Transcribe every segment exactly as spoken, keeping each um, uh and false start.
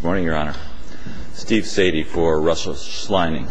Good morning, Your Honor. Steve Sadie for Russell Schleining.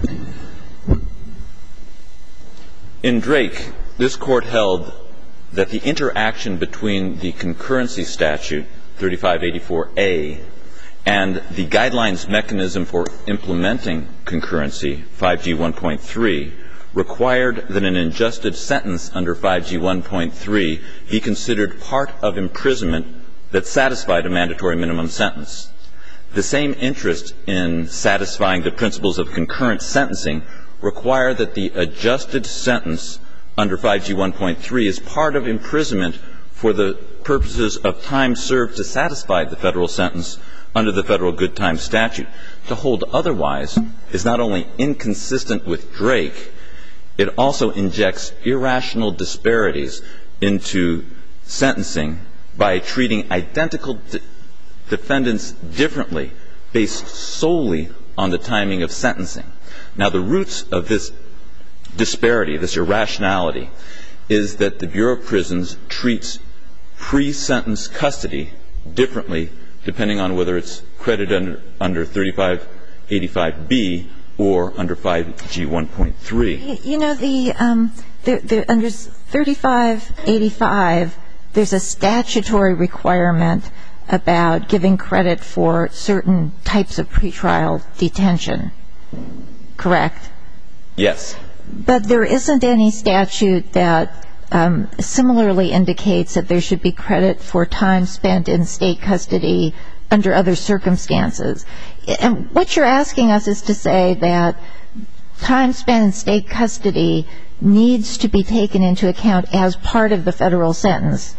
In Drake, this court held that the interaction between the concurrency statute, thirty-five eighty-four A, and the guidelines mechanism for implementing concurrency, five G one point three, required that an adjusted sentence under five G one point three be considered part of imprisonment that satisfied a mandatory minimum sentence. The same interest in satisfying the principles of concurrent sentencing require that the adjusted sentence under five G one point three is part of imprisonment for the purposes of time served to satisfy the federal sentence under the federal good time statute. To hold otherwise is not only inconsistent with Drake, it also injects irrational disparities into sentencing by treating identical de- defendants differently based solely on the timing of sentencing. Now, the roots of this disparity, this irrationality, is that the Bureau of Prisons treats pre-sentence custody differently depending on whether it's credited under, under thirty-five eighty-five B or under five G one point three. You know, the, um, the, the under thirty-five eighty-five, there's a statutory requirement about giving credit for certain types of pretrial detention, correct? Yes. But there isn't any statute that um, similarly indicates that there should be credit for time spent in state custody under other circumstances. And what you're asking us is to say that time spent in state custody needs to be taken into account as part of the federal sentence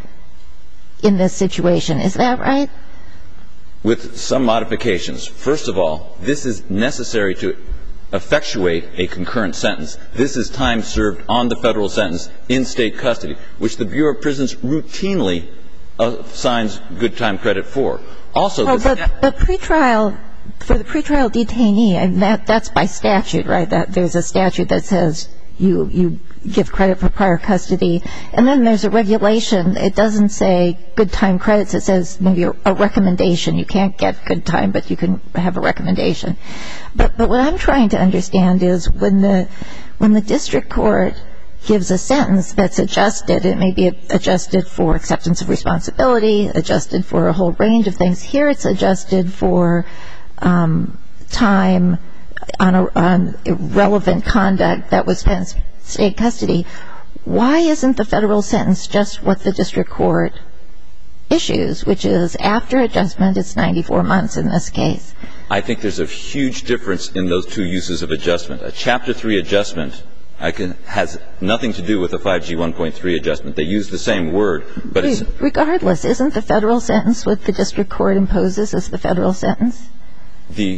in this situation. Is that right? With some modifications. First of all, this is necessary to effectuate a concurrent sentence. This is time served on the federal sentence in state custody, which the Bureau of Prisons routinely assigns good time credit for. Also, oh, but, but pretrial, for the pretrial detainee, and that, that's by statute, right? That there's a statute that says you, you give credit for prior custody. And then there's a regulation. It doesn't say good time credits. It says maybe a, a recommendation. You can't get good time, but you can have a recommendation. But, but what I'm trying to understand is when the, when the district court gives a sentence that's adjusted, it may be adjusted for acceptance of responsibility, adjusted for a whole range of things. Here it's adjusted for um, time on, a, on irrelevant conduct that was spent in state custody. Why isn't the federal sentence just what the district court issues, which is after adjustment, it's ninety-four months in this case? I think there's a huge difference in those two uses of adjustment. A Chapter three adjustment I can, has nothing to do with a five G one point three adjustment. They use the same word, but it's... Regardless, isn't the federal sentence what the district court imposes as the federal sentence? The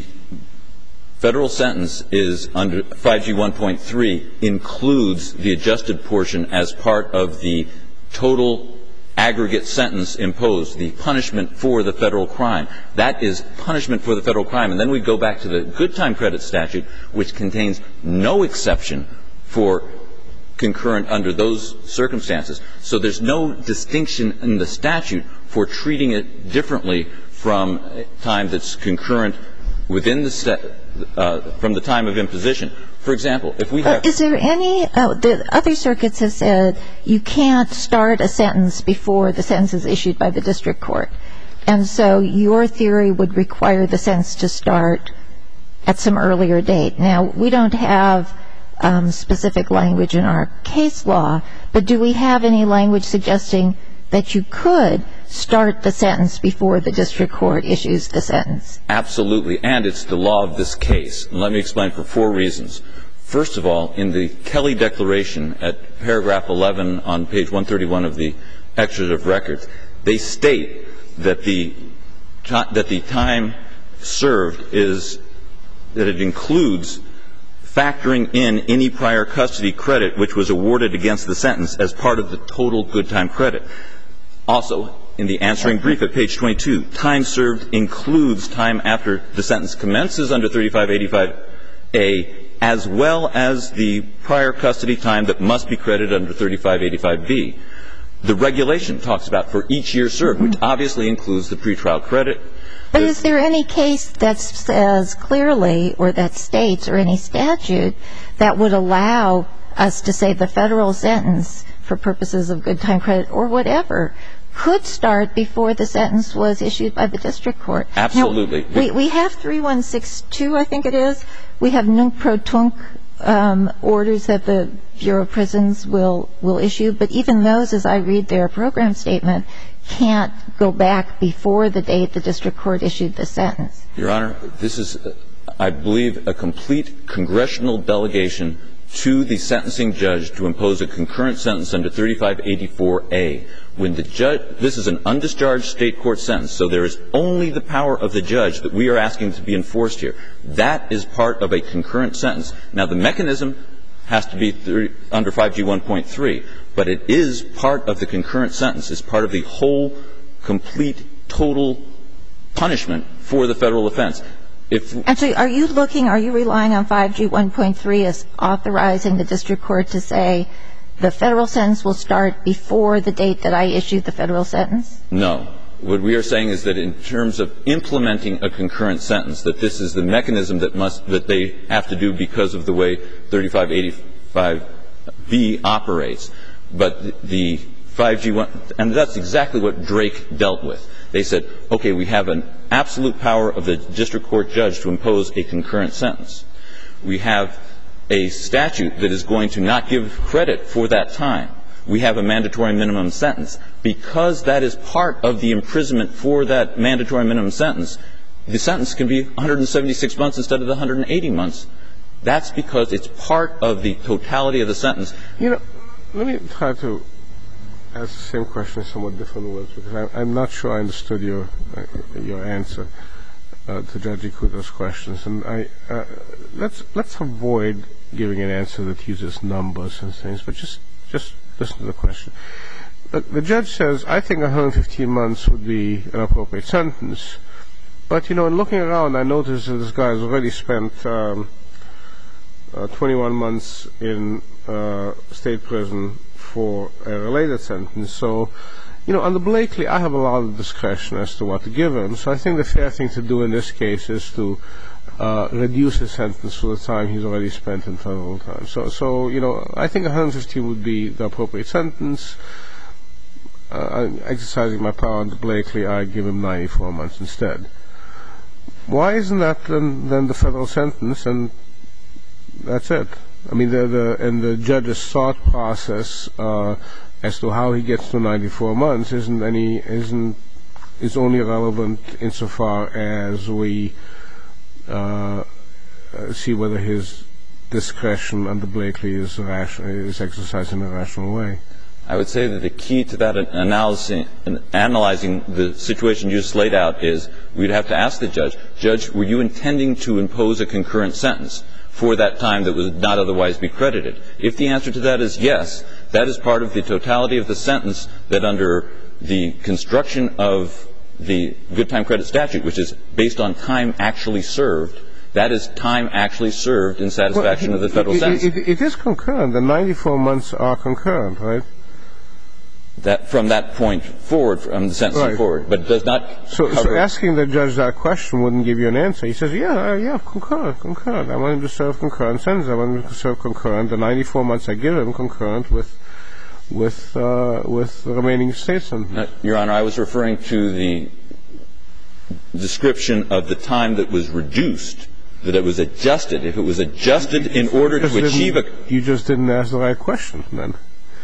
federal sentence is under five G one point three includes the adjusted portion as part of the total aggregate sentence imposed, the punishment for the federal crime. That is punishment for the federal crime. And then we go back to the good time credit statute, which contains no exception for concurrent under those circumstances. So there's no distinction in the statute for treating it differently from time that's concurrent within the sta- uh, from the time of imposition. For example, if we have... Is there any... Uh, the other circuits have said you can't start a sentence before the sentence is issued by the district court. And so your theory would require the sentence to start at some earlier date. Now, we don't have um, specific language in our case law, but do we have any language suggesting that you could start the sentence before the district court issues the sentence? Absolutely, and it's the law of this case. And let me explain for four reasons. First of all, in the Kelly Declaration at paragraph eleven on page one thirty-one of the excerpt of records, they state that the that the time served is that it includes factoring in any prior custody credit which was awarded against the sentence as part of the total good time credit. Also, in the answering brief at page twenty-two, time served includes time after the sentence commences under thirty-five eighty-five A, as well as the prior custody time that must be credited under thirty-five eighty-five B. The regulation talks about for each year served, which obviously includes the pretrial credit. But is there any case that says clearly or that states or any statute that would allow us to say the federal sentence for purposes of good time credit or whatever could start before the sentence was issued by the district court? Absolutely. Now, we, we have three one six two, I think it is. We have nunc pro tunc um, orders that the Bureau of Prisons will, will issue. But even those, as I read their program statement, can't go back before the date the district court issued the sentence. Your Honor, this is, I believe, a complete congressional delegation to the sentencing judge to impose a concurrent sentence under thirty-five eighty-four A. When the judge, this is an undischarged state court sentence, so there is only the power of the judge that we are asking to be enforced here. That is part of a concurrent sentence. Now, the mechanism has to be thirty, under five G one point three, but it is part of the concurrent sentence. It's part of the whole, complete, total punishment for the federal offense. If Actually, are you looking, are you relying on five G one point three as authorizing the district court to say the federal sentence will start before the date that I issued the federal sentence? No. What we are saying is that in terms of implementing a concurrent sentence, that this is the mechanism that must, that they have to do because of the way thirty-five eighty-five B operates. But the five G one, and that's exactly what Drake dealt with. They said, okay, we have an absolute power of the district court judge to impose a concurrent sentence. We have a statute that is going to not give credit for that time. We have a mandatory minimum sentence. Because that is part of the imprisonment for that mandatory minimum sentence, the sentence can be one hundred seventy-six months instead of the one hundred eighty months. That's because it's part of the totality of the sentence. You know, let me try to ask the same question in somewhat different words, because I, I'm not sure I understood your uh, your answer uh, to Judge Ikuto's questions. And I uh, let's let's avoid giving an answer that uses numbers and things, but just just listen to the question. Look, the judge says, I think one hundred fifteen months would be an appropriate sentence. But, you know, in looking around, I noticed that this guy has already spent um, uh, twenty-one months in uh, state prison for a related sentence. So, you know, under Blakely, I have a lot of discretion as to what to give him. So I think the fair thing to do in this case is to uh, reduce his sentence for the time he's already spent in federal time. So, so you know, I think one hundred fifteen would be the appropriate sentence. Uh, exercising my power under Blakely, I give him ninety-four months instead. Why isn't that then, then the federal sentence, and that's it? I mean, the, the and the judge's thought process uh, as to how he gets to ninety-four months isn't any isn't is only relevant insofar as we uh, see whether his discretion under Blakely is ration, is exercised in a rational way. I would say that the key to that analysis, analyzing the situation you just laid out is we'd have to ask the judge, Judge, were you intending to impose a concurrent sentence for that time that would not otherwise be credited? If the answer to that is yes, that is part of the totality of the sentence that under the construction of the good time credit statute, which is based on time actually served, that is time actually served in satisfaction well, it, of the federal it, sentence. It, it, it is concurrent. The ninety-four months are concurrent, right? That from that point forward, from the sentencing right. forward, but it does not so, cover. So asking the judge that question wouldn't give you an answer. He says, yeah, uh, yeah, concurrent, concurrent. I want him to serve concurrent sentence. I want him to serve concurrent. The ninety-four months I give him concurrent with with uh, with the remaining state sentence. Now, Your Honor, I was referring to the description of the time that was reduced, that it was adjusted. If it was adjusted in order to achieve a... You just didn't ask the right question, then.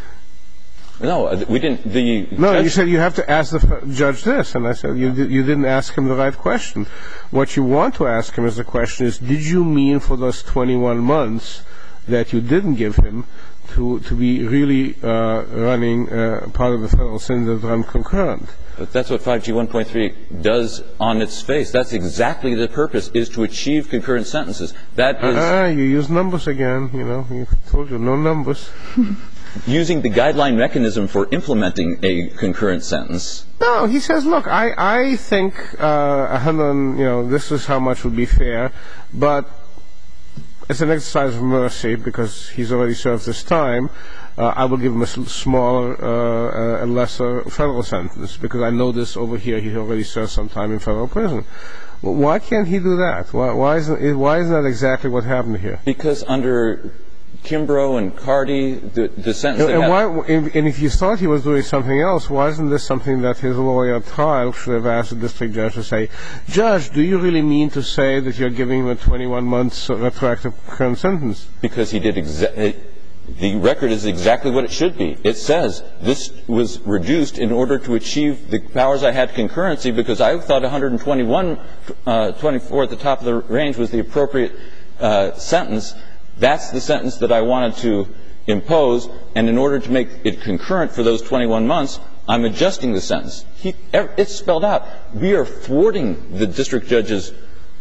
No, we didn't. The no, judge, you said you have to ask the judge this, and I said you di- you didn't ask him the right question. What you want to ask him as the question is, did you mean for those twenty-one months that you didn't give him to to be really uh, running uh, part of the federal sentence that run concurrent? But that's what five G one point three does on its face. That's exactly the purpose, is to achieve concurrent sentences. That is... Ah, uh, you use numbers again, you know. I told you, no numbers. Using the guideline mechanism for implementing a concurrent sentence. No, he says, look, I, I think uh, a hundred, you know, this is how much would be fair, but as an exercise of mercy, because he's already served his time, uh, I will give him a smaller, uh, a lesser federal sentence, because I know this over here, he already served some time in federal prison. Well, why can't he do that? Why, why, isn't, why isn't that exactly what happened here? Because under Kimbrough and Carty, the, the sentence... And, and, why, and if you thought he was doing something else, why isn't this something that his lawyer at trial should have asked the district judge to say, Judge, do you really mean to say that you're giving him a twenty-one months retroactive current sentence? Because he did exactly... The record is exactly what it should be. It says this was reduced in order to achieve the powers I had concurrency, because I thought one hundred twenty-one, uh, twenty-four at the top of the range was the appropriate uh, sentence. That's the sentence that I wanted to impose, and in order to make it concurrent for those twenty-one months, I'm adjusting the sentence. He, it's spelled out. We are thwarting the district judge's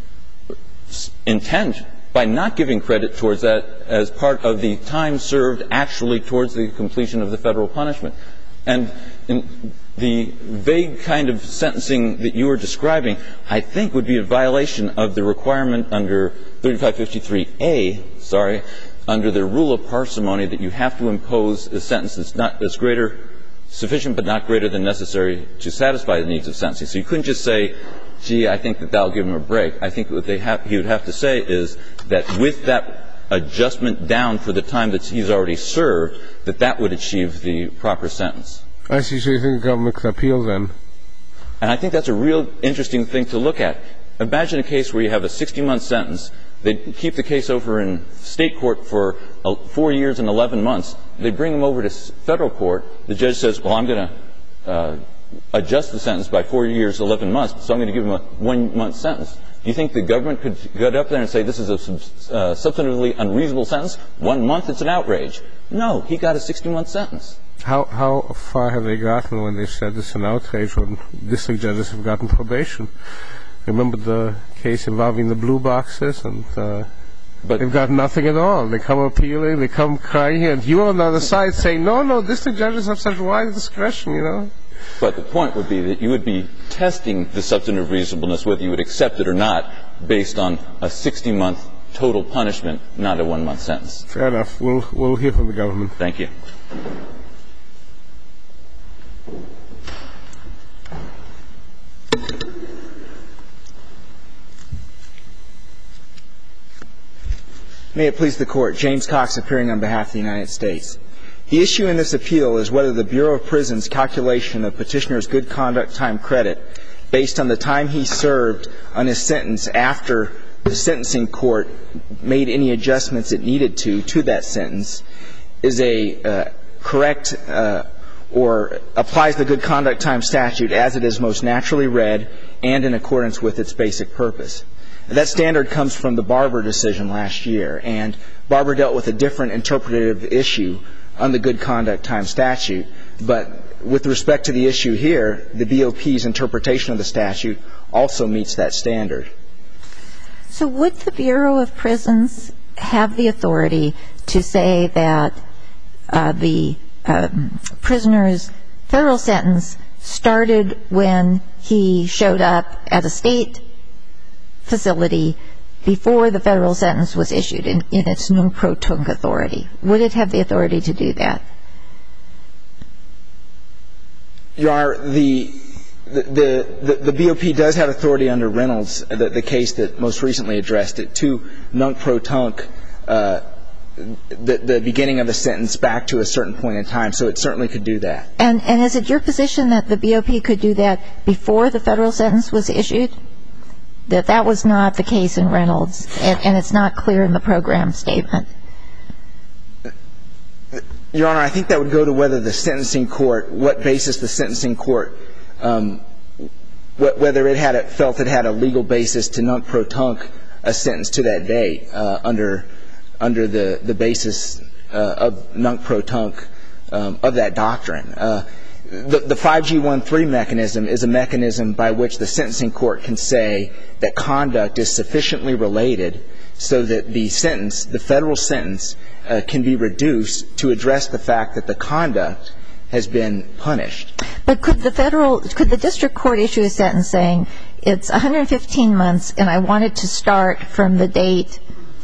intent by not giving credit towards that as part of the time served actually towards the completion of the federal punishment. And in the vague kind of sentencing that you were describing, I think would be a violation of the requirement under thirty-five fifty-three A, sorry, under the rule of parsimony, that you have to impose a sentence that's not that's greater, sufficient but not greater than necessary to satisfy the needs of sentencing. So you couldn't just say, gee, I think that that'll give him a break. I think what they have, he would have to say is that with that adjustment down for the time that he's already served, that that would achieve the proper sentence. I see. So you think the government could appeal then? And I think that's a real interesting thing to look at. Imagine a case where you have a sixty-month sentence. They keep the case over in state court for four years and eleven months. They bring him over to federal court. The judge says, well, I'm going to uh, adjust the sentence by four years, eleven months, so I'm going to give him a one-month sentence. Do you think the government could get up there and say this is a uh, substantively unreasonable sentence? One month, it's an outrage. No, he got a sixty-month sentence. How how far have they gotten when they said this is an outrage when district judges have gotten probation? Remember the case involving the blue boxes? And uh, but they've got nothing at all. They come appealing, they come crying, and you're on the other side saying, no, no, district judges have such wide discretion, you know. But the point would be that you would be testing the substantive reasonableness, whether you would accept it or not, based on a sixty-month total punishment, not a one-month sentence. Fair enough. We'll we'll hear from the government. Thank you. May it please the Court. James Cox appearing on behalf of the United States. The issue in this appeal is whether the Bureau of Prisons' calculation of petitioner's good conduct time credit based on the time he served on his sentence after the sentencing court made any adjustments it needed to to that sentence is a uh, correct uh, or applies the good conduct time statute as it is most naturally read and in accordance with its basic purpose. That standard comes from the Barber decision last year, and Barber dealt with a different interpretative issue on the good conduct time statute, but with respect to the issue here, the B O P's interpretation of the statute also meets that standard. So would the Bureau of Prisons have the authority to say that uh, the um, prisoner's federal sentence started when he showed up at a state facility before the federal sentence was issued in, in its non pro tunc authority? Would it have the authority to do that? Your Honor, the the, the, the B O P does have authority under Reynolds, the, the case that most recently addressed it, to non pro tunc uh, the, the beginning of a sentence back to a certain point in time, so it certainly could do that. And, and is it your position that the B O P could do that before the federal sentence was issued? That that was not the case in Reynolds, and, and it's not clear in the program statement? Your Honor, I think that would go to whether the sentencing court, what basis the sentencing court, um, wh- whether it had felt it had a legal basis to non pro tunc a sentence to that date uh, under under the the basis uh, of non pro tunc um, of that doctrine. Uh, The, the five G thirteen mechanism is a mechanism by which the sentencing court can say that conduct is sufficiently related so that the sentence, the federal sentence, uh, can be reduced to address the fact that the conduct has been punished. But could the federal, could the district court issue a sentence saying it's one hundred fifteen months and I want it to start from the date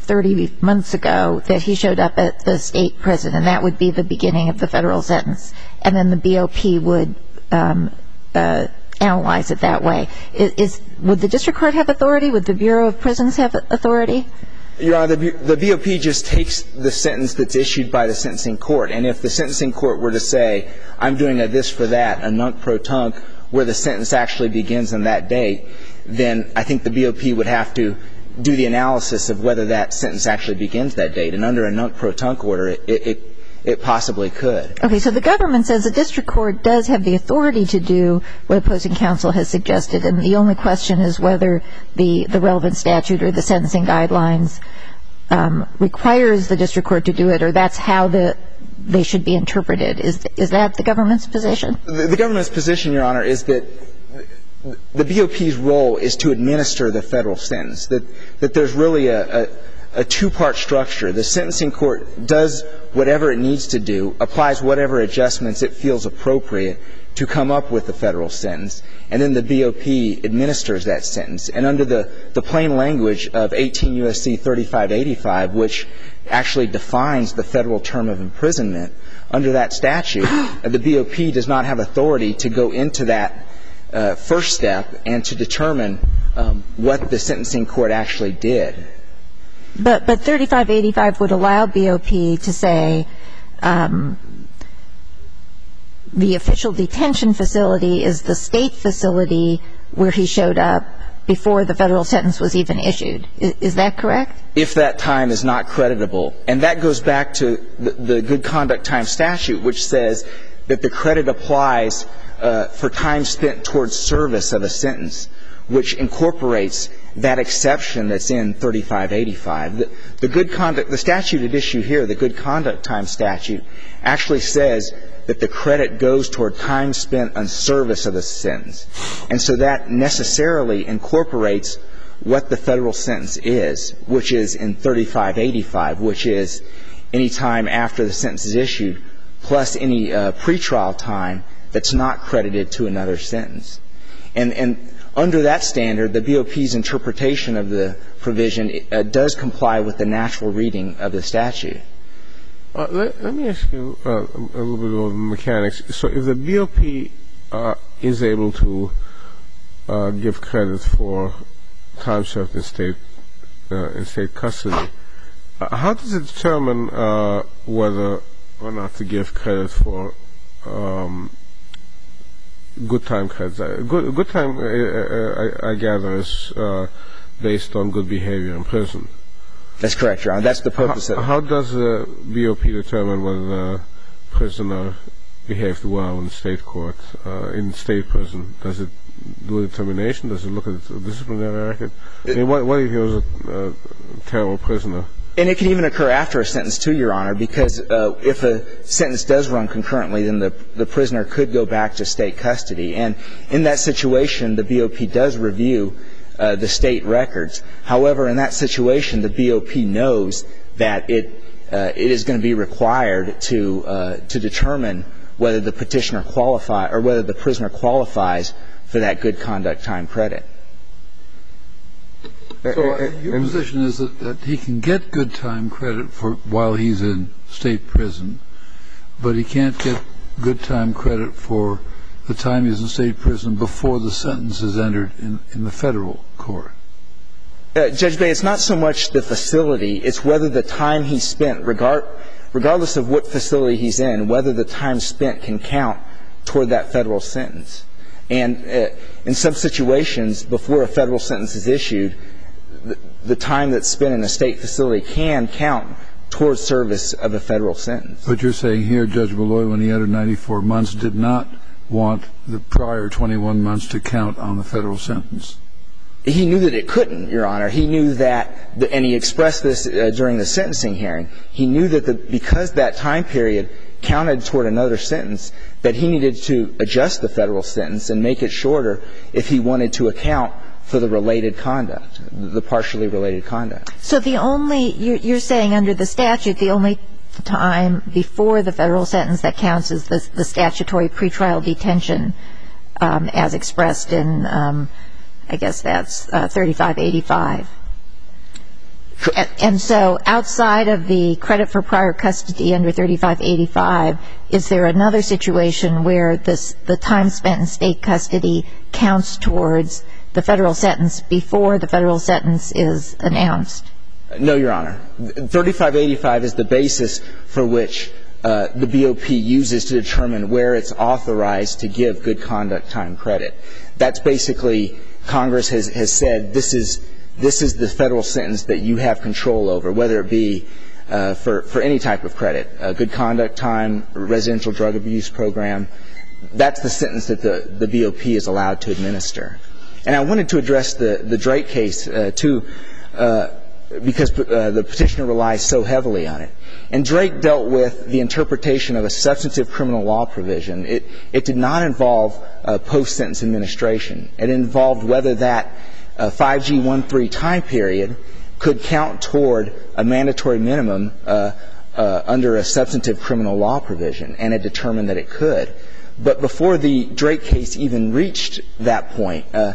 thirty months ago that he showed up at the state prison, and that would be the beginning of the federal sentence, and then the B O P would um, uh, analyze it that way. Is, is would the district court have authority? Would the Bureau of Prisons have authority? Your Honor, the, the B O P just takes the sentence that's issued by the sentencing court, and if the sentencing court were to say, I'm doing a this for that, a nunc pro tunc, where the sentence actually begins on that date, then I think the B O P would have to do the analysis of whether that sentence actually begins that date. And under a nunc pro tunc order, it, it, it possibly could. Okay, so the government says the district court does have the authority to do what opposing counsel has suggested, and the only question is whether the, the relevant statute or the sentencing guidelines um, requires the district court to do it, or that's how the they should be interpreted. Is is that the government's position? The, the government's position, Your Honor, is that the B O P's role is to administer the federal sentence, that, that there's really a, a, a two-part structure. The sentencing court does whatever it needs to do, applies whatever adjustments it feels appropriate to come up with the federal sentence, and then the B O P administers that sentence. And under the, the plain language of eighteen U S C thirty-five eighty-five, which actually defines the federal term of imprisonment, under that statute, the B O P does not have authority to go into that uh, first step and to determine um, what the sentencing court actually did. But but thirty-five eighty-five would allow B O P to say um, the official detention facility is the state facility where he showed up before the federal sentence was even issued. Is, is that correct? If that time is not creditable. And that goes back to the, the good conduct time statute, which says that the credit applies uh, for time spent towards service of a sentence, which incorporates that exception that's in thirty-five eighty-five. The, the good conduct, the statute at issue here, the good conduct time statute, actually says that the credit goes toward time spent on service of a sentence. And so that necessarily incorporates what the federal sentence is, which is in thirty-five eighty-five, which is any time after the sentence is issued, plus any uh, pretrial time that's not credited to another sentence. And, and under that standard, the B O P's interpretation of the provision uh, does comply with the natural reading of the statute. Uh, let, let me ask you uh, a little bit of mechanics. So if the B O P uh, is able to uh, give credit for time served in state uh, in state custody, uh, how does it determine uh, whether or not to give credit for um, good time credits? Uh, good, good time, uh, uh, I, I gather, is uh, based on good behavior in prison. That's correct, Your Honor. That's the purpose how, of it. How does the B O P determine whether the prisoner behaved well in state court, uh, in state prison? Does it do a determination? Does it look at the disciplinary record? I mean, what, what if he was a uh, terrible prisoner? And it can even occur after a sentence, too, Your Honor, because uh, if a sentence does run concurrently, then the, the prisoner could go back to state custody. And in that situation, the B O P does review Uh, the state records. However, in that situation, the B O P knows that it uh, it is going to be required to uh, to determine whether the petitioner qualify or whether the prisoner qualifies for that good conduct time credit. So uh, your position is that, that he can get good time credit for while he's in state prison, but he can't get good time credit for the time he's in state prison before the sentence is entered in, in the federal court. Uh, Judge Bay, it's not so much the facility, it's whether the time he spent, regard, regardless of what facility he's in, whether the time spent can count toward that federal sentence. And uh, in some situations, before a federal sentence is issued, the, the time that's spent in a state facility can count towards service of a federal sentence. But you're saying here Judge Malloy, when he entered ninety-four months, did not want the prior twenty-one months to count on the federal sentence. He knew that it couldn't, Your Honor. He knew that, the, and he expressed this uh, during the sentencing hearing, he knew that the, because that time period counted toward another sentence, that he needed to adjust the federal sentence and make it shorter if he wanted to account for the related conduct, the partially related conduct. So the only, you're, you're saying under the statute, the only time before the federal sentence that counts is the, the statutory pretrial detention um, as expressed in, um, I guess that's uh, thirty-five eighty-five. And so outside of the credit for prior custody under thirty-five eighty-five, is there another situation where this, the time spent in state custody counts towards the federal sentence before the federal sentence is announced? No, Your Honor. thirty-five eighty-five is the basis for which uh, the B O P uses to determine where it's authorized to give good conduct time credit. That's basically, Congress has, has said this is this is the federal sentence that you have control over, whether it be uh, for, for any type of credit, uh, good conduct time, residential drug abuse program. That's the sentence that the, the B O P is allowed to administer. And I wanted to address the, the Drake case, uh, too, uh, because uh, the petitioner relies so heavily on it. And Drake dealt with the interpretation of a substantive criminal law provision. It, it did not involve uh, post-sentence administration. It involved whether that uh, five G thirteen time period could count toward a mandatory minimum uh, uh, under a substantive criminal law provision, and it determined that it could. But before the Drake case even reached that point, uh,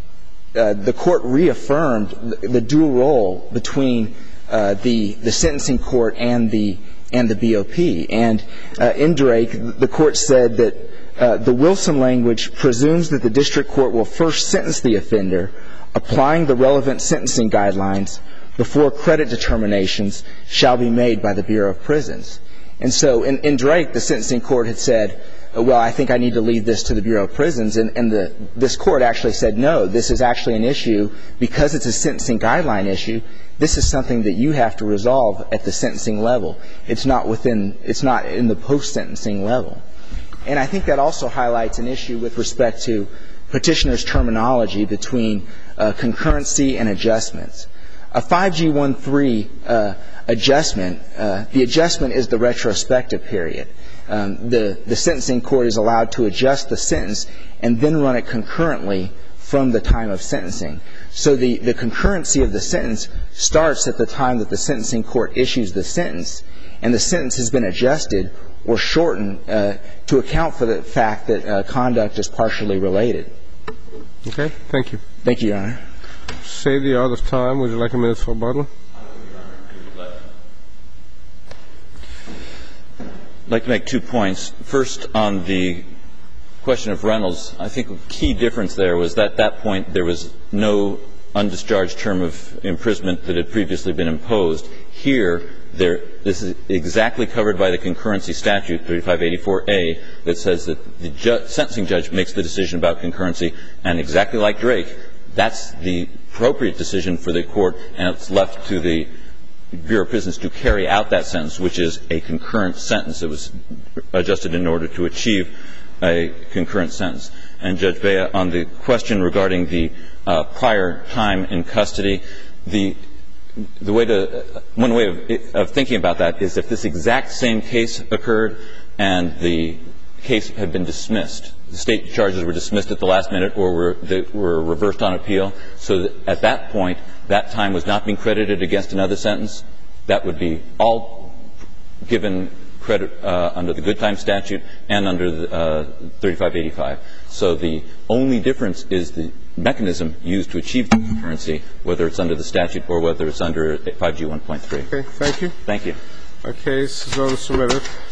uh, the court reaffirmed the, the dual role between uh, the the sentencing court and the and the B O P. And uh, in Drake, the court said that uh, the Wilson language presumes that the district court will first sentence the offender, applying the relevant sentencing guidelines before credit determinations shall be made by the Bureau of Prisons. And so in, in Drake, the sentencing court had said, well, I think I need to leave this to the Bureau of Prisons. And, and the, this court actually said, no, this is actually an issue. Because it's a sentencing guideline issue, this is something that you have to resolve at the sentencing level. It's not within, it's not in the post-sentencing level. And I think that also highlights an issue with respect to petitioner's terminology between uh, concurrency and adjustments. A five G thirteen uh, adjustment, uh, the adjustment is the retrospective period. Um, the, the sentencing court is allowed to adjust the sentence and then run it concurrently from the time of sentencing. So the, the concurrency of the sentence starts at the time that the sentencing court issues the sentence, and the sentence has been adjusted or shortened uh, to account for the fact that uh, conduct is partially related. Okay. Thank you. Thank you, Your Honor. Save the out of time. Would you like a minute for rebuttal? I'd like to make two points. First, on the question of Reynolds, I think the key difference there was that at that point there was no undischarged term of imprisonment that had previously been imposed. Here, there, this is exactly covered by the concurrency statute, thirty-five eighty-four A, that says that the ju- sentencing judge makes the decision about concurrency, and exactly like Drake, that's the appropriate decision for the court, and it's left to the Bureau of Prisons to carry out that sentence, which is a concurrent sentence. It was adjusted in order to achieve a concurrent sentence. And Judge Bea, on the question regarding the uh, prior time in custody, the the way to one way of, of thinking about that is if this exact same case occurred and the case had been dismissed, the state charges were dismissed at the last minute or were they were reversed on appeal, so that at that point that time was not being credited against another sentence, that would be all given credit uh, under the good time statute and under the uh, thirty-five eighty-five. So the only difference is the mechanism used to achieve the concurrency, whether it's under the statute or whether it's under five G one point three. Okay, thank you. Thank you. Okay, so submitted.